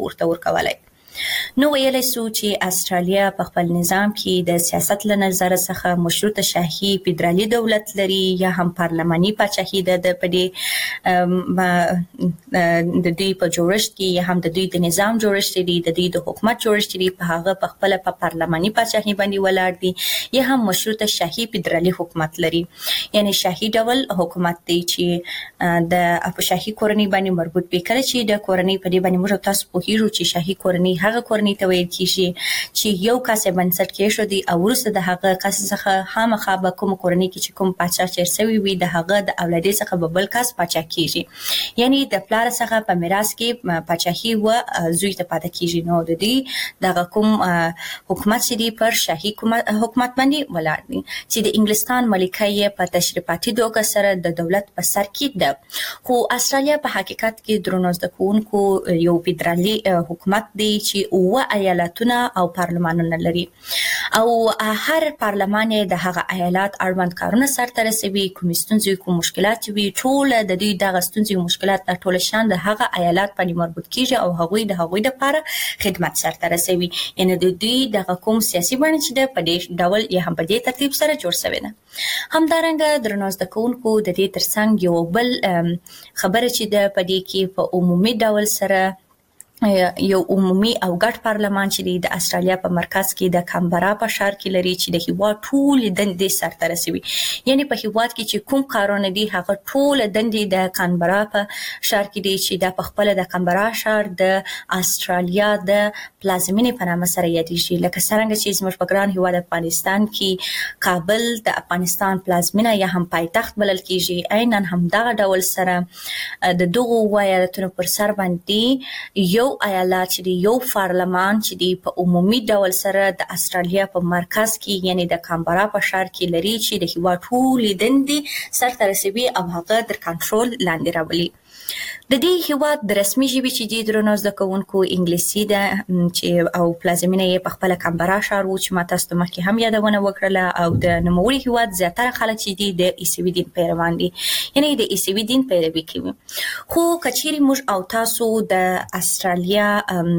ورته ورکولای. نو ویلی سو چې استرالیا په خپل نظام کې د سیاست له نظر څخه مشروطه شاهي فدرالي دولت لري یا هم پارلماني پاچاهي د دوی په جوړښت کې یا هم د دوی د نظام جوړښت دی، د دوی د حکومت جوړښت دی، په هغه په خپل په پارلماني پاچاهي باندې ولاړ دي یا هم مشروطه شاهي فدرالي حکومت لري. یعنی شاهي ډول حکومت دی چې د شاهي کورنۍ باندې مربوط وي. کله چې د کورنۍ په دې باندې موږ تاسو پوهیږو چې شاهي کورنۍ هغه کورنۍ ته ویل کیږي چې یو کس بنسټ کېښودي او وروسته د هغه کس څخه خامخا به کوم کورنۍ کې چې کوم پاچا چیر شوی وي د هغه د اولادې څخه به بل کس پاچا کیږي. یعنی د پلار څخه په میراث کې پاچاهي و زوی ته پاتې کیږي. نو د دې دغه کوم حکومت چې دی پر شاهي حکومت باندې ولاړ دی چې د انګلستان ملکه یې په تشریفاتي دوکه سره د دولت په سر کې ده. خو استرالیا په حقیقت کې درنو زده کوونکو یو فدرالي حکومت دی چې اوه ایالتونه او پارلمانونه لري او هر پارلمان د هغه ایالات اړوند کارونه سرته رسوي. کوم ستونزې کوم مشکلات وي ټول د دوی دغه ستونزې او مشکلات ټول شان د هغه ایالات باندې مربوط کیږي او هغوی لپاره خدمت سرته رسوي. یعنی د دوی دغه کوم سیاسي بڼه چې ده په دې ډول یا هم په دې ترتیب سره جوړ شوی ده. همدارنګه درنو زده کوونکو د دې ترڅنګ یو بل خبره چې ده په دې کې په عمومي ډول سره یو عمومي او ګډ پارلمان چې د استرالیا په مرکز کې د کامبرا په ښار کې لري چې د هیواد ټول دندې سرته رسوي. یعنی په هیواد کې چې کوم کارونه دي هغه ټول دندې د کامبرا په ښار کې دي چې د خپل د کامبرا ښار د استرالیا د پلازمینې په نامه سره یادېږي. لکه څنګه چې زموږ په ګران هیواد افغانستان کې کابل د افغانستان پلازمینه یا هم پایتخت بلل کیږي، عیناً همدغه ډول سره د دغو ایالتونو پر سر باندې یو ایالت چې دی یو پارلمان چې دی په عمومي ډول سره د استرالیا په مرکز کې یعنی د کامبرا په ښار کې لري چې د هیواد ټولې دندې سرته رسوي او هغه در کنټرول لاندې راولي. د دې هیواد د رسمي ژبې چې دی درنو زده کوونکو انګلیسي ده چې او پلازمینه یې په خپله کامبرا ښار و چې ما تاسو ته مخکې هم یادونه وکړله. او د نوموړي هیواد زیاتره خلک چې دي د عیسوي دین پیروان دي، یعنی د عیسوي دین پیروي کوي. خو که چیرې موږ او تاسو د استرالیا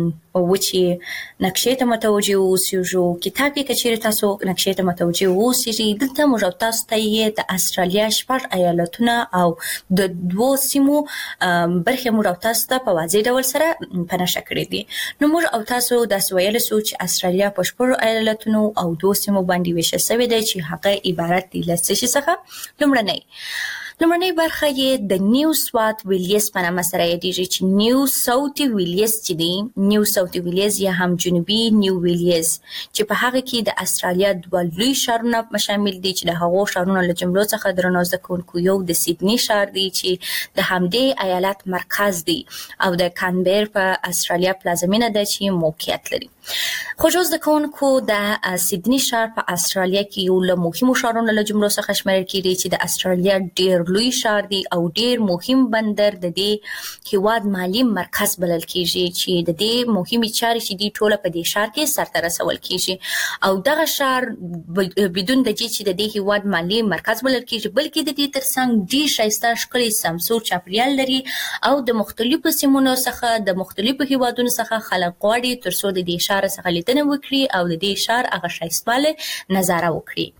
وچې نقشې ته متوجه اوسېږو، کتاب کې که چیرې تاسو نقشې ته متوجه اوسېږئ، دلته موږ او تاسو ته یې د استرالیا 6 ایالتونه او د 2 سیمو برخې موږ او تاسو ته په واضح ډول سره په نښه کړي دي. نو موږ او تاسو داسې ویلی سو چې استرالیا په 6 ایالتونو او 2 سیمو باندې ویشل شوې ده چې هغه عبارت دي له څه شي څخه. لومړنۍ برخه یې د نیو ساوث ویلیز په نامه سره یادېږي چې نیو ساوث ویلیز چې دی نیو ساوث ویلیز یا هم جنوبي نیو ویلیز چې په هغه کې د استرالیا 2 لوی ښارونه شامل دي چې د هغو ښارونو له جملو څخه درنو زده کوونکو یو د سیدني ښار دی چې د همدې ایالت مرکز دی او د کانبر په استرالیا پلازمینه ده چې موقعیت لري. خوږو زده کوونکو د سیدني ښار په استرالیا کې یو له مهمو ښارونو له جملو څخه شمیرل کېږي چې د استرالیا ډېر لوی ښار دی او ډېر مهم بندر د دې هیواد مالي مرکز بلل کېږي چې د دې مهمې چارې چې دي ټوله په دې ښار کې سرته رسول کېږي. او دغه ښار بدون د دې چې د دې هیواد مالي مرکز بلل کېږي بلکې د دې ترڅنګ ډېر ښایسته ښکلی سمسور چاپیریال لري او د مختلفو سیمونو څخه د مختلفو هیوادونو څخه خلک غواړي تر څو د دې ښار څخه لیدنه وکړي او د دې ښار هغه ښایستوالی نظاره وکړي.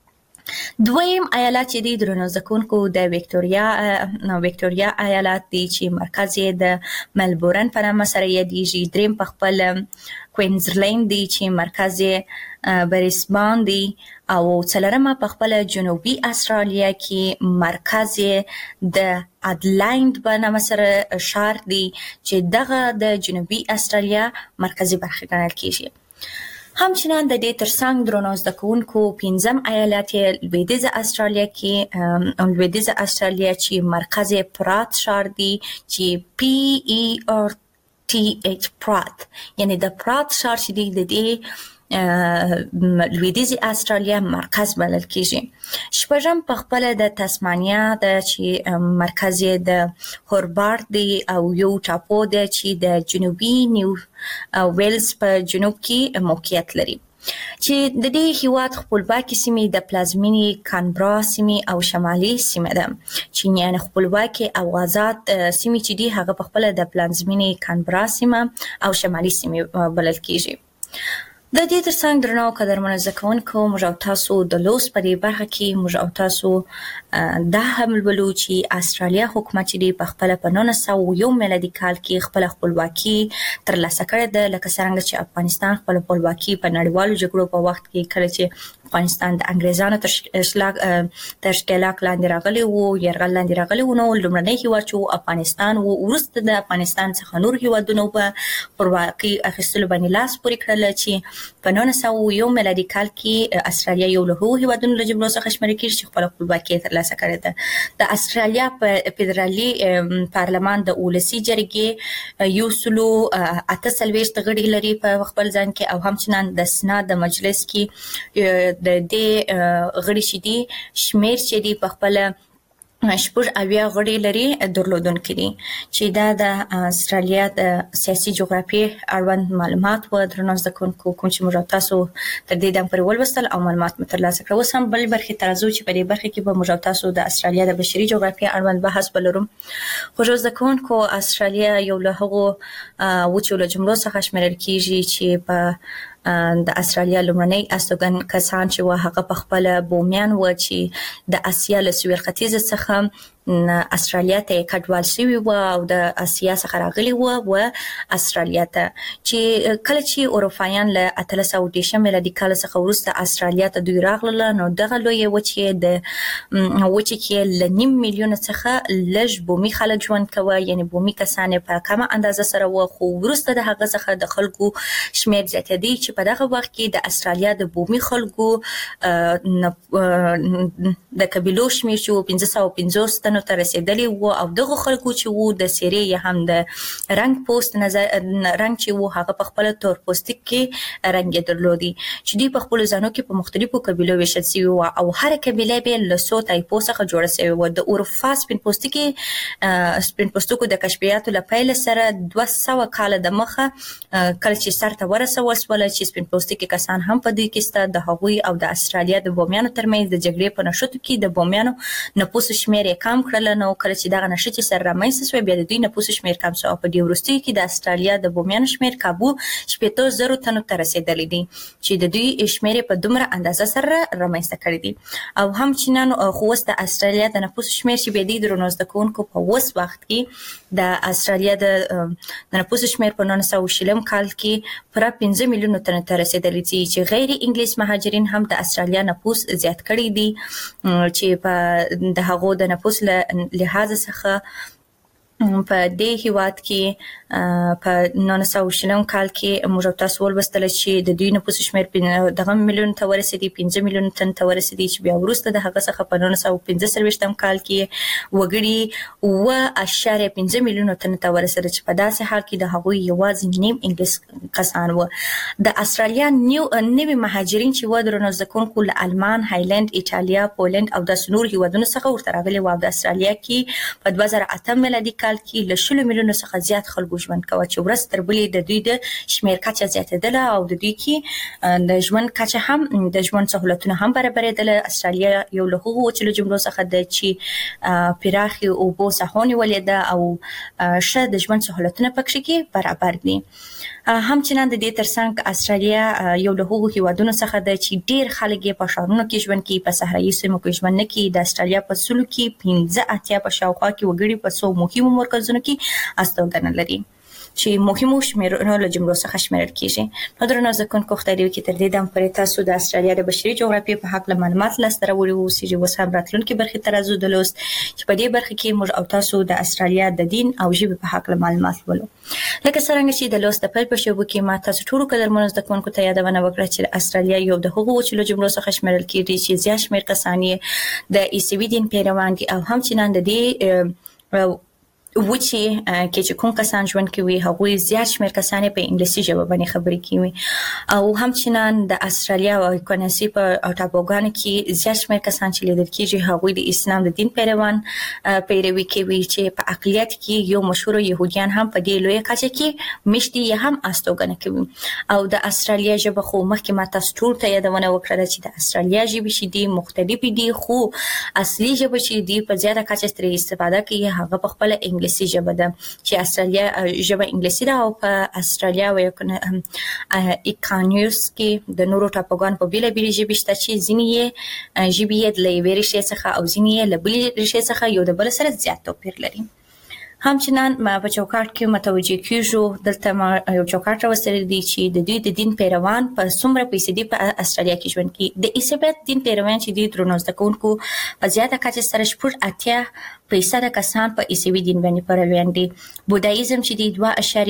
دویم ایالت چې دی درنو زده کوونکو د ویکټوریا ایالت دی چې مرکز یې د ملبورن په نامه سره یادېږي. دریم په خپل کوینزلینډ دی چې مرکز یې بریسبان دی او څلورمه په خپل جنوبي استرالیا کې مرکز یې د اډلاینډ په نامه سره ښار دی چې دغه د جنوبي استرالیا مرکزي برخه ګڼل کېږي. همچنان د دې ترڅنګ درنو زده کوونکو 5م ایالت لویدیځه استرالیا کې لویدیځه استرالیا چې مرکز یې پرات ښار دی چې PERTH پرات یعنی د پرات ښار چې دی د دې لویدیځې استرالیا مرکز بلل کېږي. شپږم په خپله د تسمانیا ده چې مرکز یې د هوربارت دی او یو ټاپو ده چې د جنوبي نیو ویلز په جنوب کې موقعیت لري. چې د دې هیواد خپلواکي سیمې د پلازمینې کانبرا سیمې او شمالي سیمه ده. چینیان خپلواکي او آزاد سیمې چې دي هغه په خپل د پلازمینې کانبرا سیمه او شمالي سیمه بلل کیږي. د دې ترڅنګ درنو قدرمنو زده کوونکو موږ او تاسو د لوست په دې برخه کې موږ او تاسو دا هم ولولو چې استرالیا حکومت چې په خپل په 1901 میلادي کال کې خپل خپلواکي ترلاسه کړې ده، لکه څنګه چې افغانستان خپل خپلواکي په نړیوالو جګړو په وخت کې کله چې افغانستان د انګریزانو تر اشتلاک لاندې راغلی وو، یرغل لاندې راغلی وو، نو لومړنی هیواد چې افغانستان وو، وروسته د افغانستان څخه نور هیوادونو په خپلواکي اخیستلو باندې لاس پورې کړل چې په 1901 میلادي کال کې استرالیا یو له هغو هیوادونو له جملو څخه شمېرل کېږي چې خپل خپلواکي ترلاسه کړې ده. د استرالیا په فدرالي پارلمان د ولسي جرګې 148 غړي لري په خپل ځان کې، او همچنان د سنا د مجلس کې د دې غړي چې دي شمېر چې دي په خپل شپږ اویا غړي لري درلودونکي دي، چې دا د استرالیا د سیاسي جغرافیې اړوند معلومات و. درنو زده کوونکو کوم چې موږ تاسو تر دې دم پورې ولوستل او معلومات مو ترلاسه کړل، اوس هم بل برخې ته راځو چې په دې برخه کې به موږ تاسو د استرالیا د بشري جغرافیې اړوند بحث بلرو. خو زده کوونکو استرالیا یو له هغو وچو له جملو څخه شمېرل کېږي چې په د استرالیا لومړنی استوګن کسان چې و هغه په خپل بومیان و چې د اسیا له سویل ختیځ څخه استرالیا ته کډوال شوي و او د اسیا څخه راغلي و استرالیا ته، چې کله چې اروپایان له 1830 میلادي کال څخه وروسته استرالیا ته دوی راغلل، نو دغه لوی وچې د وچې کې ل 9 میلیون څخه لږ بومي خلک ژوند کوي، یعنی بومي کسان په کمه اندازه سره و. خو وروسته د هغه څخه د خلکو شمېر زیاتېدی چې په دغه وخت کې د استرالیا د بومي خلکو د قبیلو شمېر چې 550 تنو ته رسیدلی و، او دغه خلکو چې وو د سیرې یا هم د رنګ پوست رنګ چې وو هغه په خپل تور پوستک کې رنګ درلودي، چې دوی په خپل ځانو کې په مختلفو قبیلو ویشل شوي و، او هر قبیله به له څو ټایپو څخه جوړه شوې و. د اروپا سپین پوستکو د کشفیاتو له پیل سره 200 کاله د مخه کله چې سر ته ورسول شول چې سپین پوستکي کسان هم په دوی کې سته، د هغوی او د استرالیا د بومیانو ترمنځ د جګړې په نښتو کې د بومیانو نفوس شمېر کم کړل. نو کله چې دغه نښتې سره رامنځته شوې بیا د دوی نفوس شمېر کم شو، او په دې وروستیو کې د استرالیا د بومیانو شمېر کابو 80,000 تنو ته رسیدلی دي، چې د دوی شمېر په دومره اندازه سره رامنځته کړی دي. او همچنان خو اوس د استرالیا د نفوس شمېر چې بیا د درنو زده کوونکو په اوس وخت کې د استرالیا د نفوس شمېر په 1920 کال کې پر 15 میلیونو تنو ته رسیدلی دي، چې غیر انګلیس مهاجرین هم د استرالیا نفوس زیات کړی دي، چې په د هغو د نفوس لحاظ څخه په دې هیواد کې په 1920 کال کې موږ تاسو ولوستل چې د دوی نفوس شمېر دغه میلیون ته ورسېدی، 15 میلیون تن ته ورسېدی، چې بیا وروسته د هغه څخه په 1945 کال کې وګړي 2.5 میلیون تن ته ورسېدل، چې په داسې حال کې د هغوی یوازې نیم انګلیس کسان و. د استرالیا نوي مهاجرین چې و درنو زده کوونکو له آلمان، هایلند، ایټالیا، پولند او د نور هیوادونو څخه ورته راغلي و، او د استرالیا کې په 2008 میلادي کال کې له 10 میلیونو څخه زیات خلکو ژوند کوي، چې ورځ تر بلې د دوی د شمېر کچه زیاتېدله، او د دوی کې د ژوند کچه هم د ژوند سهولتونه هم برابرېدله. استرالیا یو له هغو وچو جملو څخه ده چې پراخې اوبو ساحو نیولې ده او ښه د ژوند سهولتونه پکې کې برابر دي. همچنان د دې ترڅنګ استرالیا یو له هغو هیوادونو څخه ده چې ډېر خلک یې په ښارونو کې ژوند کوي، په صحرایي سیمو کې ژوند نه کوي. د استرالیا په سلو کې 15 په شاوخوا کې وګړي په 100 مهمو مرکزونو کې استوګنه لري، چې مهمو شمېرونو له جملو څخه شمېرل کېږي. نو درنو زده کوونکو خدای دې وکړي تر دې دم پورې تاسو د استرالیا د بشري جغرافیې په هکله معلومات لاسته راوړي اوسئ. اوس هم راتلونکي برخې ته راځو د لوست، چې په دې برخه کې موږ او تاسو د استرالیا د دین او ژبې په هکله معلومات ولولو. لکه څرنګه چې د لوست د پیل په شیبو کې ما تاسو ټولو قدرمنو زده کوونکو ته یادونه وکړه چې استرالیا یو د هغو وچو له جملو څخه شمېرل کېږي چې زیات شمېر کسان یې د عیسوي دین پیروان دي، او همچنان د دې وچی کې چې کوم کسان ژوند کوي هغوی زیات شمېر کسان په انګلیسي ژبه باندې خبرې کوي او همچنان د استرالیا او کنسي په ټاپوګانو کې زیات شمېر کسان چې لیدل کېږي هغوی د اسلام د دین پیروان پیروي کوي چې په اقلیت کې یو مشهور يهوديان هم په دې لوی کچه کې مشتي هم استوګنه کوي او د استرالیا ژبه خو مخکې ما تاسو ټول ته یادونه وکړه چې د استرالیا ژبې چې دي مختلفې دي خو اصلي ژبه چې دي په زیاته کچه ترې استفاده کوي هغه په خپل انګلیسي ژبه ده چې استرالیا ژبه انګلیسي ده او په استرالیا او اکانیوس کې د نورو ټاپوګان په بیل بیل ژبې شته چې ځینې ژبې د لوي ریښې څخه او ځینې له بلې ریښې څخه یو د بل سره زیات توپیر لري همچنان ما په چوکاټ کې متوجه کیږو دلته ما یو چوکاټ راوستل دي چې د دوی د دین پیروان په څومره فیصدي په استرالیا کې ژوند کوي د عیسویت دین پیروان چې دي درنو زده کوونکو په زیاته کچه سره شپږ اتیا فیصد کسان په عیسوي دین باندې پیروان دي بودایزم چې دي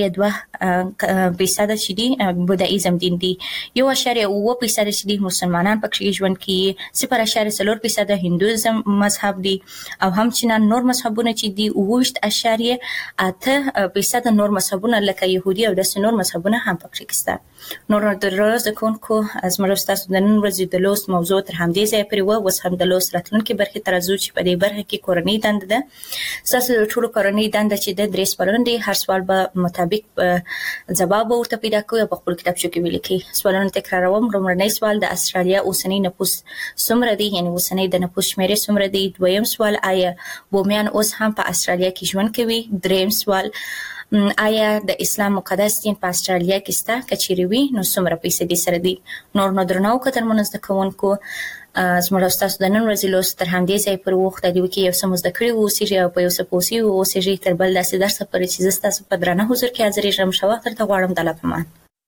2.2 فیصد چې دي بودایزم دین دي 1.9 فیصد چې دي مسلمانان پکې ژوند کوي 0.4 فیصد هندویزم مذهب دي او همچنان نور مذهبونه چې دي 8 فیصد نور مذهبونه لکه يهودي او د نور مذهبونه هم پکې شته نور د روز د کونکو از مرستاسو د نن ورځې د لوست موضوع تر همدې ځای پورې و وس هم د لوست راتلونکي برخه ترازو چې په دې برخه کې کورنۍ دند ده ساسو ټول کورنۍ دند چې د درې سوالونه دي هر سوال به مطابق جواب ورته پیدا کوي په خپل کتابچو کې ولیکي سوالونه تکراروم لومړنی سوال د استرالیا اوسنی نفوس څومره دی یعنی اوسنی د نفوس شمیرې څومره دی دویم سوال آیا بومیان اوس هم په استرالیا کې ژوند کوي دریم سوال آیا د اسلام مقدس دین په استرالیا کې ستا کچېری وي نو څومره فیصدي سره دي نور نو درنو کتر منځ د کوونکو زموږ تاسو د نن ورځې لوست تر همدې ځای پر وخت دی کې یو څه مزد کړی وو چې په یو څه پوسی وو چې تر بل داسې درس پر چې تاسو په درنه حضور کې حاضر یم شو تر ته غواړم د لپمان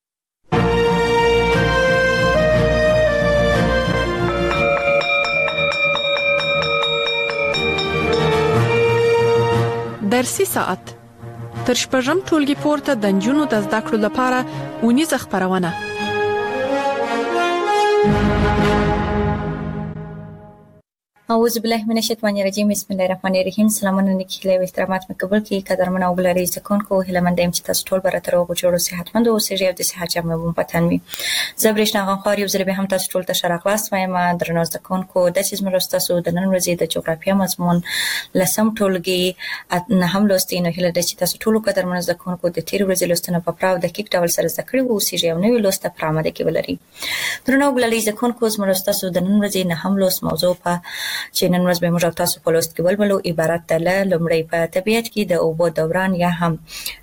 درسي ساعت تر شپږم ټولګي پورته د جنونو د زده کړو لپاره ونیزه خبرونه اعوذ بالله من الشیطان الرجیم بسم الله الرحمن الرحیم سلامونه نیکي او احترامات مقبول کی قدرمن او بلری ځکونکو هلمندیم چې تاسو ټول براتر او جوړو صحتمند او سړي او د صحت جامه مو پتن وي زبرښنا غنخوار یو ځل به هم تاسو ټول ته شراغلاس وایم درنو ځکونکو د چیز مرسته تاسو د نن ورځې د جغرافیه مضمون لسم ټولګي نه هم لوستینو هله د چې تاسو ټول قدرمن ځکونکو د تیر ورځې لوستنه په پراو د کیک ډول سره ذکر وو سړي او نوې لوسته پرامه د کې ولري درنو بلری ځکونکو مرسته تاسو د نن ورځې نه هم لوست موضوع په چې نن ورځ به موږ تاسو په لوست کې ولولو عبارت ده له لومړی په طبیعت کې د اوبو دوران یا هم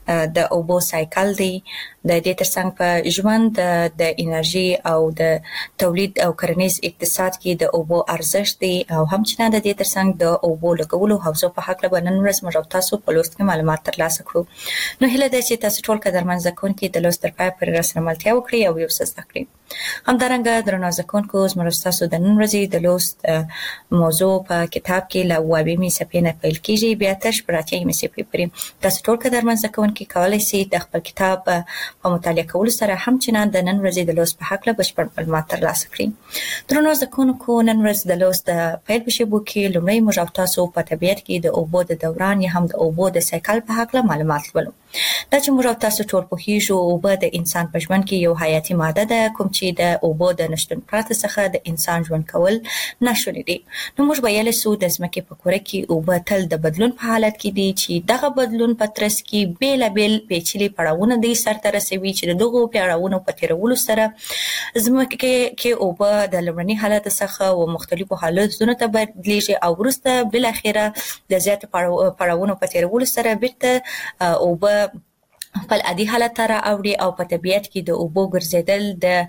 د اوبو سایکل دی د دې ترڅنګ په ژوند د انرژي او د تولید او کرنیز اقتصاد کې د اوبو ارزښت دی او همچنان د دې ترڅنګ د اوبو لګولو حوزو په حق له نن ورځ موږ تاسو په لوست کې معلومات ترلاسه کړو نو هله ده چې تاسو ټول قدرمن ځکونکو د لوست تر پای پورې راسره ملتیا وکړي او یو څه زده کړئ همدارنګه درنو ځکونکو موږ تاسو د نن ورځې د لوست موضوع په کتاب کې له اوومې صفحې نه پیل کیږي بیا تر شپږمې صفحې پورې تاسو ټول قدرمن ځکونکو کولای شئ د خپل کتاب په مطالعه کولو سره همچنان د نن ورځې د لوست په حق له بشپړ معلومات ترلاسه کړئ درنو ځکونکو نن ورځ د لوست پیل په شیبو کې لومړی موږ تاسو په طبیعت کې د اوبو د دوران یا هم د اوبو د سایکل په حق له معلومات ولولو دا چې موږ تاسو ټول په هیڅ اوبه د انسان په ژوند کې یو حیاتي ماده ده کوم چې د اوبو د نشټون پرته څخه د انسان ژوند کول ناشونی دي نو موږ ویل سو د ځمکې په کوره کې اوبه تل د بدلون په حالت کې دي چې دغه بدلون په ترڅ کې بیلابل پیچلي پړاوونه دي سرته رسوي چې دغه پړاوونو په تیرولو سره ځمکه کې اوبه د لومړني حالت څخه او مختلفو حالتونو ته بدلیږي او وروسته بل اخیره د زیات پړاوونو په تیرولو سره بیرته اوبه خپل عادي حالت ته راوړي او په طبیعت کې د اوبو ګرځیدل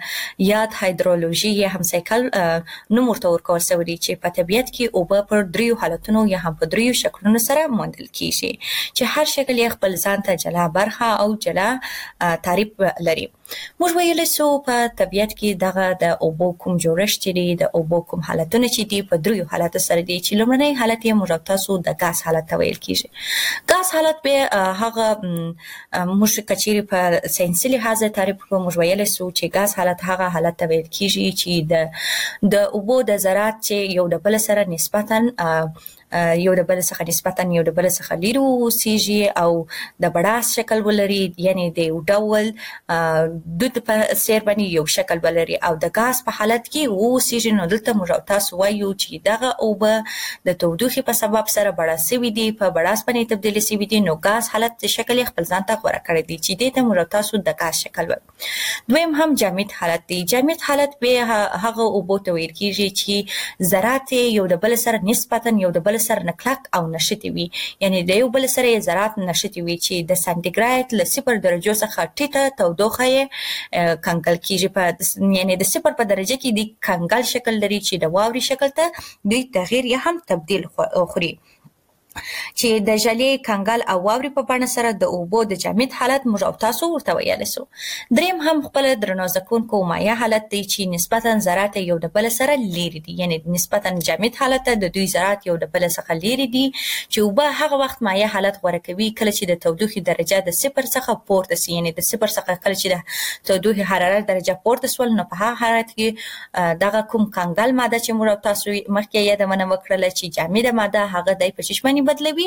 د یاد هایدرولوژي یا هم سایکل نوم ورته ورکول شوی دی چې په طبیعت کې اوبه پر دریو حالتونو یا هم په دریو شکلونو سره موندل کیږي چې هر شکل یې خپل ځان ته جلا برخه او جلا تعریف لري موږ ویلې سو په طبیعت کې دغه د اوبو کوم جوړښت دی د اوبو کوم حالتونه چې دی په دریو حالت سره دی چې لومړنی حالت یې موږ تاسو د غاز حالت ویل کیږي. غاز حالت به هغه موږ کچېری په ساينسي لحاظ تعریف کوو. موږ ویلې سو چې غاز حالت هغه حالت ویل کیږي چې د اوبو د ذرات چې یو د بل سره نسبتاً یو د بل څخه نسبتاً یو د بل څخه لري اوسېږي او د بړاس شکل ولري، یعنی د یو ډول د په سیر باندې یو شکل ولري او د غاز په حالت کې اوسېږي. نو دلته موږ تاسو وایو چې دغه اوبه د تودوخې په سبب سره بړاس شوي دي، په بړاس باندې تبدیل شوي دي، نو غاز حالت شکل خپل ځان ته غوړه کړی دی چې دې ته موږ تاسو د غاز شکل وایو. دویم هم جامد حالت دی. جامد حالت به هغه اوبو ته ویل کیږي چې ذرات یو د بل سره نسبتاً یو د بل سره نکلک او نشتی وي، یعنی د یو بل سره ذرات نشتی وي چې د سانتیګریډ له 0 درجو څخه ټیټه تودوخه یې کنګل کیږي، په یعنی د 0 په درجه کې د کنګل شکل لري چې د واوري شکل ته د تغییر یا هم تبديل خوري، چې د ژلې کنګل او واوري په بڼه سره د اوبو د جامد حالت موږ تاسو ورته ویل سو. دریم هم خپل درنو ځکونکو مایع حالت دی چې نسبتاً ذرات یو د بل سره لري دي، یعنی نسبتاً جامد حالت د دوی ذرات یو د بل څخه لري دي چې اوبه هغه وخت مایع حالت غوړه کوي کله چې د تودوخې درجه د 0 څخه پورته سي، یعنی د 0 څخه کله چې د تودوخې حرارت درجه پورته سول نو په هغه حالت کې دغه کوم کنګل ماده چې موږ تاسو مخکې یادونه وکړه چې جامد ماده هغه د پچشمنی بدلوي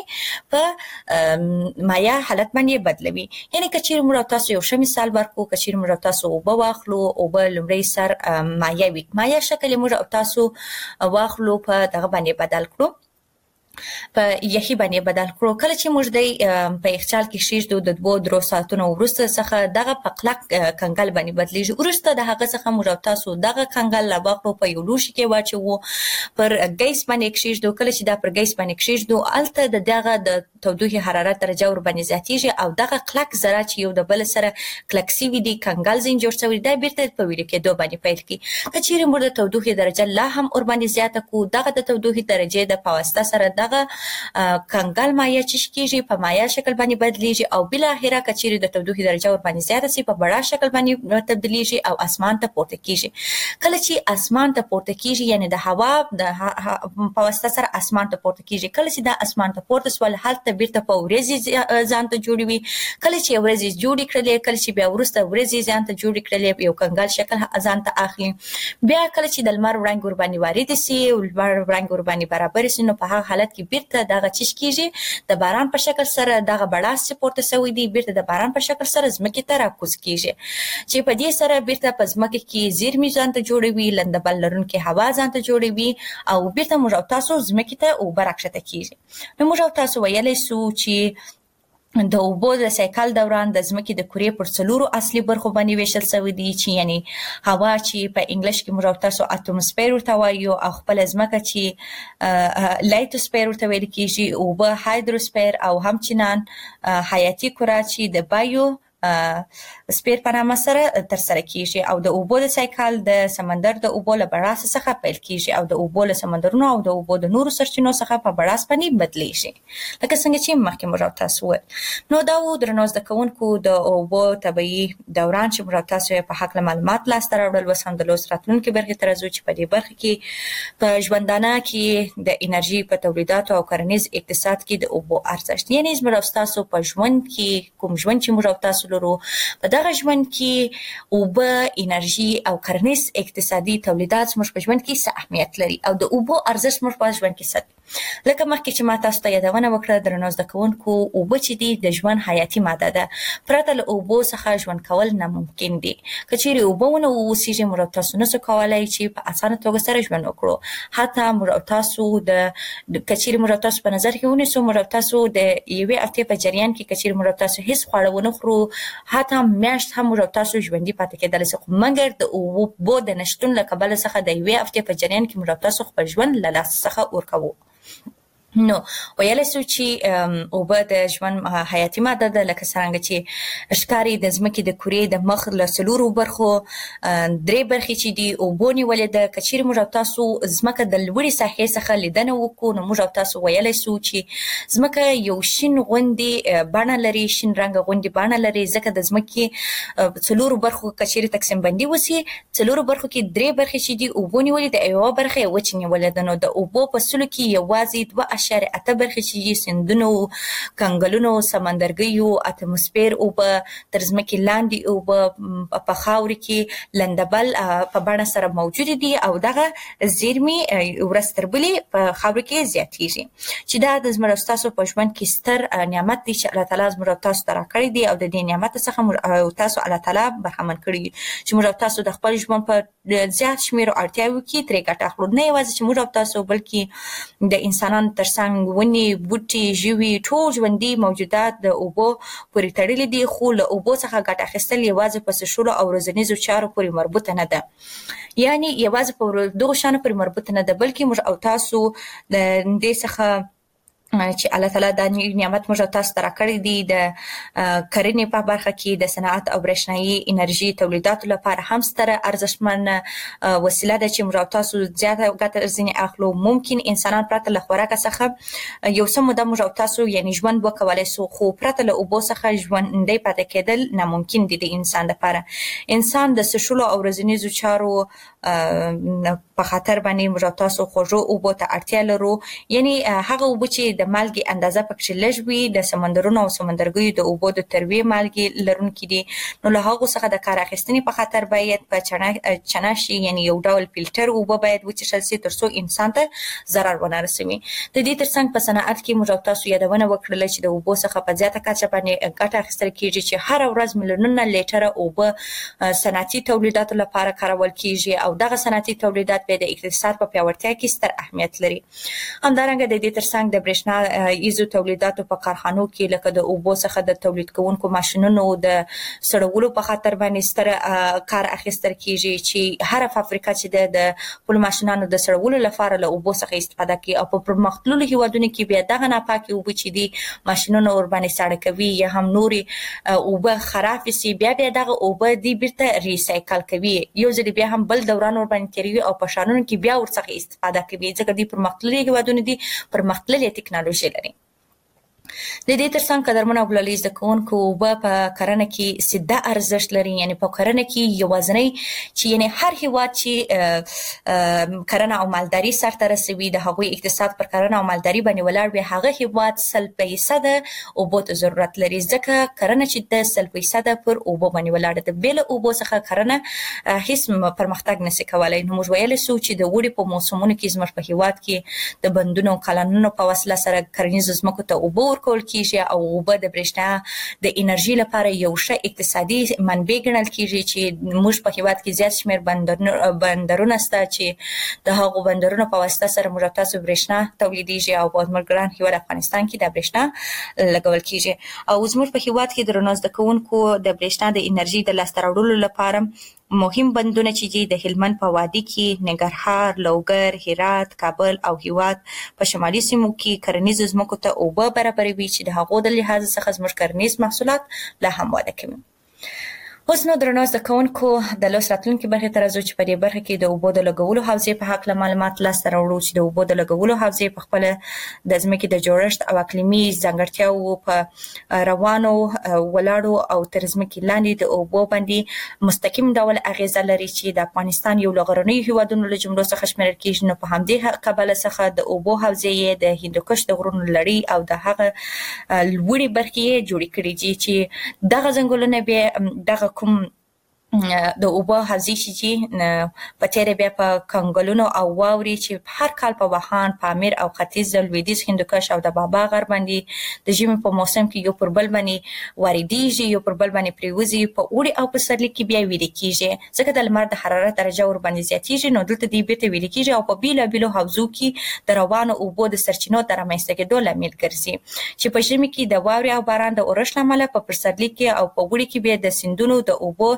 په مایع حالت باندې بدلوي. یعنی کچیر موږ تاسو یو ښه مثال ورکو، کچیر موږ تاسو اوبه واخلو، اوبه لومړی سر مایع وي، مایع شکل موږ تاسو واخلو په دغه باندې بدل کړو، په یخي باندې بدل کړو. کله چې موږ د په یخچال کې شیږدو د 2-3 ساعتونو وروسته څخه دغه په کلک کنګل باندې بدلیږي. وروسته د هغه څخه موږ تاسو دغه کنګل لا واخلو په یو لوښي کې واچو، پر ګیس باندې کښیږدو. کله چې دا پر ګیس باندې کښیږدو الته د دغه د تودوخې حرارت درجه ور باندې زیاتیږي او دغه کلک ذرات یو د بل سره کلک سوي دي، کنګل ځین جوړ شوی دی، بیرته په ویلې کېدو باندې پیل کی. کچېرې موږ د تودوخې درجه لا هم ور باندې زیاته کو، دغه د تودوخې درجه د پواسطه سره دغه کنګل مایع چې کیږي په مایع شکل باندې بدلیږي او بل اخره کچېرې د تودوخې درجه ور باندې زیاته سي په بڑا شکل باندې تبدیلیږي او اسمان ته پورته کیږي. کله چې اسمان ته پورته کیږي یعنی د هوا د پواسطه سره اسمان ته پورته کیږي، کله چې د اسمان ته پورته سول حالت بیرته په ورځې ځان ته جوړوي. کله چې ورځې جوړې کړلې، کله چې بیا ورسته ورځې ځان ته جوړې کړلې، یو کنګل شکل ځان ته اخلي. بیا کله چې د لمر وړانګ ور باندې وارد سي او لمر وړانګ ور باندې برابر سي نو په هغه حالت کې بیرته دغه چیش کیږي د باران په شکل سره دغه بړاس چې پورته سوی دی بیرته د باران په شکل سره زمکه ته راکوز کیږي، چې په دې سره بیرته په زمکه کې زیرمې ځان ته جوړوي، لندبل لرونکي هوا ځان ته جوړوي او بیرته موږ تاسو زمکه ته او برکشته کیږي. نو موږ تاسو ویلې سو چې د اوبو د سایکل دوران د ځمکې د کورې پر 4 اصلي برخو باندې ویشل شوی دی، چې یعنی هوا چې په انګلیش کې موږ تاسو اتموسفیر ورته وایو او خپل ځمکه چې لایتوسفیر ورته ویل کیږي، اوبه هایدروسفیر او همچنان حیاتي کره چې د بایو سپیر په نامه سره تر سره کیږي او د اوبو د سایکل د سمندر د اوبو له بړاس څخه پیل کیږي او د اوبو له سمندرونو او د اوبو د نورو سرچینو څخه په بړاس باندې بدلیږي. لکه څنګه چې مخکې موږ تاسو نو دا و درنو زده کوونکو د اوبو طبيعي دوران چې موږ تاسو په حق معلومات لاس ته راوړل وساندلو راتلونکي برخه تر ازو چې په دې برخه کې په ژوندانه کې د انرژي په تولیدات او کرنیز اقتصاد کې د اوبو ارزښت، یعنی موږ تاسو په ژوند کې کوم ژوند چې موږ تاسو په دغه ژوند کې اوبه، انرژي او کرنیز اقتصادي تولیدات زموږ په ژوند کې څه اهمیت لري او د اوبو ارزښت زموږ په ژوند کې څه. لکه مخکې چې ما تاسو ته یادونه وکړه درنو زده کوونکو، اوبه چې دي د ژوند حیاتي ماده ده، پرته له اوبو څخه ژوند کول ناممکن دي. کچېرې اوبه ونه اوسېږي موږ تاسو نشو کولای چې په اسانه توګه سره ژوند وکړو. حتی موږ تاسو د کچېرې موږ تاسو په نظر کې ونیسو موږ تاسو د یوې هفتې په جریان کې کچېرې موږ تاسو هیڅ خواړه ونه خورو، حتی میاشت هم موږ تاسو ژوندۍ پاتې کېدل شي، مګر د اوبو د نشټون له کبله څخه د یوې هفتې په جریان کې موږ تاسو خپل ژوند له لاس څخه ورکوو. نو ویلای سو چې اوبه د ژوند حیاتي ماده ده، لکه څنګه چې ښکاری د ځمکې د کورې د مخ له څلورو برخو 3 برخې چې دي اوبو نیولې ده. که چیرې موږ او تاسو ځمکه د لوړې ساحې څخه لیدنه وکړو نو موږ او تاسو ویلای سو چې ځمکه یو شین غوندې بڼه لري، شین رنګ غوندې بڼه لري، ځکه د ځمکې څلورو برخو که چیرې تقسیم بندي وسی څلورو برخو کې 3 برخې چې دي اوبو نیولې ده، یوه برخه یې وچ نیولې ده. نو د اوبو په سلو کې یوازې 2.8 برخې چې سیندونو، کنګلونو، سمندرګیو، اتموسفیر اوبه، تر ځمکې لاندې اوبه په خاورې کې لندبل په بڼه سره موجود دي او دغه زیرمې ورځ تر بلې په خاورې کې زیاتېږي، چې دا د زموږ تاسو په ژوند کې ستر نعمت دی چې الله تعالی زموږ تاسو ته راکړی دی او د دې نعمت څخه تاسو الله تعالی برخمن کړی چې موږ تاسو د خپل ژوند په زیات شمېر اړتیاوو کې ترې ګټه اخلو. نه یوازې چې موږ تاسو بلکې د انسانانو ترڅنګ ونې، بوټي، ژوي، ټول ژوندي موجودات د اوبو پورې تړلي دي، خو له اوبو څخه ګټه اخیستل یوازې په څښلو او ورځنیزو چارو پورې مربوطه نه ده، یعنی یوازې په دغو شیانو پورې مربوطه نه ده، بلکې موږ او تاسو د دې څخه چې الله تعالی دا نعمت موږ تاسو ته راکړی دی د کرنې په برخه کې د صنعت او برېښنایي انرژي تولیداتو لپاره هم ستره ارزښتمن وسیله ده چې موږ تاسو زیاته ګټه ځینې اخلو. ممکن انسانان پرته له خوراک څخه یو څه موده موږ تاسو یعنی ژوند وکولای سو، خو پرته له اوبو څخه ژوندی پاتې کېدل ناممکن دي د انسان لپاره. انسان د څښلو او ورځنیزو چارو په خاطر باندې موږ تاسو خوږو اوبو ته اړتیا لرو، یعنی هغه اوبه چې د مالګې اندازه پکې لږ وي، د سمندرونو او سمندرګیو د اوبو د تروې مالګې لرونکي دي، نو له هغو څخه د کار اخیستنې په خاطر باید په چنه شي، یعنی یو ډول فلټر اوبه باید وڅښل شي تر څو انسان ته ضرر ونه رسوي. د دې ترڅنګ په صنعت کې موږ تاسو یادونه وکړله چې د اوبو څخه په زیاته کچه باندې ګټه اخیستل کېږي، چې هر ورځ میلیونونه لیټره اوبه صنعتي تولیداتو لپاره کارول کېږي او دغه صنعتي تولیدات به د اقتصاد په پیاوړتیا کې ستر اهمیت لري. همدارنګه د دې ترڅنګ د برېښنا ایزو تولیداتو په کارخانو کې لکه د اوبو څخه د تولید کوونکو ماشینونو د سړولو په خاطر باندې ستر کار اخیستل کېږي، چې هر فابریکه چې د خپل ماشینانو د سړولو لپاره له اوبو څخه استفاده کوي او په پرمختللو هیوادونو کې بیا دغه ناپاکې اوبه چې دي ماشینونه ورباندې ساړه کوي یا هم نورې اوبه خراب شي، بیا دغه اوبه دی بیرته ریسایکل کوي، یو ځل بیا هم بل دوران ورباندې تیروي او په شانونو کې بیا ورڅخه استفاده کوي، ځکه دوی پرمختللي هیوادونه دي، پرمختللې ټکنالوژي لري. د دې ترڅنګ قدرمن او بلالي زده کوونکو اوبه په کرنه کې سده ارزښت لري، یعنی په کرنه کې یوازینی چې یعنی هر هیواد چې کرنه او مالداري سرته رسوي د هغوی اقتصاد پر کرنه او مالداري باندې ولاړ وي، هغه هیواد 100% اوبو ته ضرورت لري، ځکه کرنه چې د 100% پر اوبو باندې ولاړه ده. بل اوبو څخه کرنه هیڅ پرمختګ نشي کولای. نو موږ ویلی سو چې د وړي په موسمونو کې زموږ په هیواد کې د بندونو او کانالونو په وسیله سره کرنیزو ځمکو ته اوبه ورکول کېږي او اوبه د برېښنا د انرژي لپاره یو ښه اقتصادي منبع ګڼل کېږي، چې موږ په هیواد کې زیات شمېر بندرونه شته چې د هغو بندرونو په واسطه سره موږ تاسو برېښنا تولیدېږي او په زموږ ګران هیواد افغانستان کې د برېښنا لګول کېږي. او زموږ په هیواد کې درنو زده کوونکو د برېښنا د انرژي د لاسته راوړلو لپاره مهم بندونه چې د هلمند په وادي کې، ننګرهار، لوګر، هرات، کابل او هیواد په شمالي سیمو کې کرنیزو ځمکو ته اوبه برابروي، چې د هغو د لحاظ څخه زموږ کرنیز محصولات لا هم وده کوي. اوس نو درنو زده کوونکو د لوست راتلونکي برخې ته راځو چې په دې برخه کې د اوبو د لګولو حوزې په هکله معلومات لاسته راوړو، چې د اوبو د لګولو حوزې په خپله د ځمکې د جوړښت او اقلیمي ځانګړتیاوو په روانو ولاړو او تر ځمکې لاندې د اوبو باندې مستقیم ډول اغیزه لري، چې د افغانستان یو له غرنیو هیوادونو له جملو څخه شمیرل کېږي. نو په همدې کبله څخه د اوبو حوزې یې د هندوکش د غرونو لړۍ او د هغه لوړې برخې یې جوړې کړي دي، چې دغه ځنګلونه بیا دغه کوم د اوبو حوزې چې په تیره بیا په کنګلونو او واورې چې هر کال په واخان، پامیر او ختیځ لویدیځ هندوکش او د بابا غر باندې د ژمي په موسم کې یو پر بل باندې واردېږي، یو پر بل باندې پرېوځي، په اوړي او پسرلي کې بیا ویلې کېږي، ځکه د لمر د حرارت درجه ورباندې زیاتېږي، نو دلته دوی بېرته ویلې کېږي او په بېلابېلو حوزو کې د روانو اوبو د سرچینو د رامنځته کېدو لامل ګرځي، چې په ژمي کې د واورې او باران د اورښت له امله په پسرلي کې او په اوړي کې بیا د سیندونو د اوبو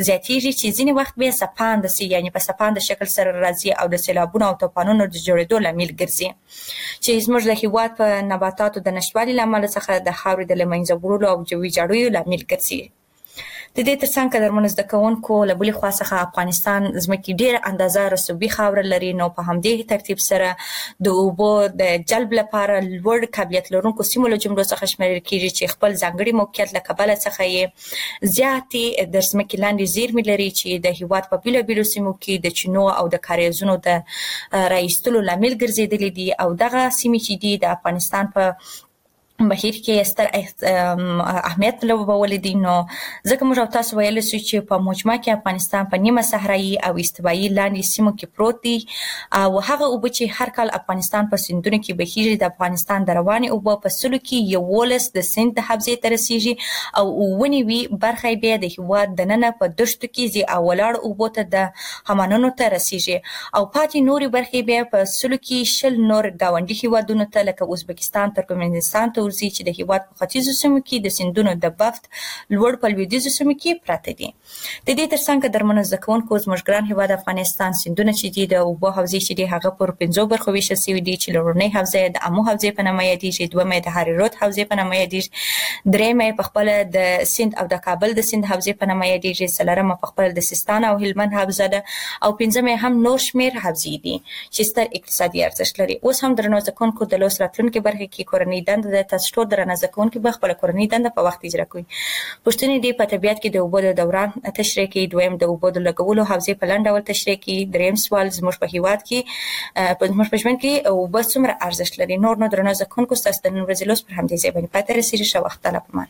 زیاتیږي چې ځینې وخت به سپاند سي، یعنی په سپاند شکل سره راځي او د سیلابونو او طوفانونو د جوړېدو لامل ګرځي چې زموږ د هیواد په نباتاتو د نشټوالي لامل څخه د خاورې د لمنځه وړلو او جوړې جوړېدو لامل ګرځي. د دې ترڅنګ قدرمن زده کوونکو له بلې خوا څخه افغانستان ځمکې ډېر اندازه رسوبي خاوره لري، نو په همدې ترتیب سره د اوبو د جلب لپاره لوړ قابلیت لرونکو سیمو له جملو څخه شمیرل کیږي چې خپل ځانګړي موقعیت له کبله څخه یې زیاتې د ځمکې لاندې زیرمې لري چې د هیواد په بیلابیلو سیمو کې د چینو او د کاریزونو د رایستلو لامل ګرځېدلي دي او دغه سیمې چې دي د افغانستان په بهیر کې ستر اهمیت لوبولی دي. نو ځکه موږ تاسو ویل سو چې په مجموع کې افغانستان په نیمه صحرایي او استوایي لاندې سیمو کې پروت دی او هغه اوبه چې هر کال افغانستان په سیندونو کې بهیږي د افغانستان د روانې اوبه په سلو کې 11 د سیند حوزې ته رسیږي او ونی وی برخه بیا د هیواد د ننه په دشتو کې زی او ولاړ اوبه ته د همانونو ته رسیږي او پاتې نوري برخه بیا په سلو کې شل نور گاونډي هیوادونو ته لکه ازبکستان، ترکمنستان ورزي چې د هیواد په ختیځو سیمو کې د سیندونو د بفت لوړ په لویدیځو سیمو کې پراته دي. د دې ترڅنګ درمنو زده کوونکو زموږ ګران هیواد افغانستان سیندونه چې دي د اوبو حوزې چې دي هغه پر 15 برخو ویشل شوي دي چې لوړنۍ حوزه د امو حوزې په نامه یادېږي، دومه د هریرود حوزې په نامه یادېږي، درېمه په خپل د سیند او د کابل د سیند حوزې په نامه یادېږي، څلورمه په خپل د سیستان او هلمند حوزه ده او پنځمه هم نور شمیر حوزې دي چې ستر اقتصادي ارزښت لري. اوس هم درنو زده کوونکو د لوست راتلونکو برخه کې کورنۍ دنده د تاسو ټول درنه زده کوونکو به خپل کورنۍ دنده په وخت اجرا کوي. پښتني دی په طبيعت کې د اوبو د دوران تشریح کوي، دویم د اوبو د لګولو حوزې په لاندې ډول تشریح کوي، دریم سوال زموږ په هیواد کې په زموږ په ژوند کې اوبه څومره ارزښت لري. نور نو درنه زده کوونکو تاسو د نن ورځې لوست پر همدې ځای باندې پاتې رسیږي. ښه وخت لا پمان.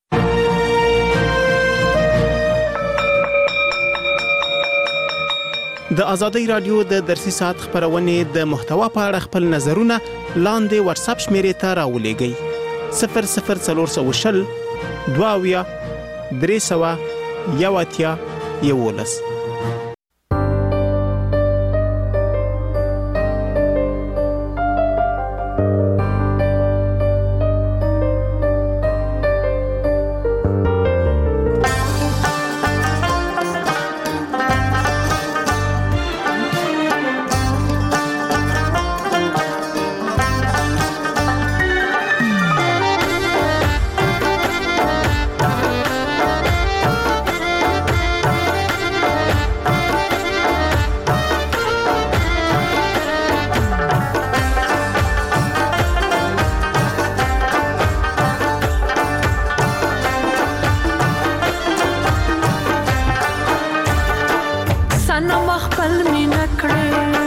د آزادۍ رادیو د درسي ساعت خبرونه د محتوا په اړه خپل نظرونه لاندې واتس اپ شمیرې ته راولېږئ 00420 22 300 11. سنم خپل مینا کړې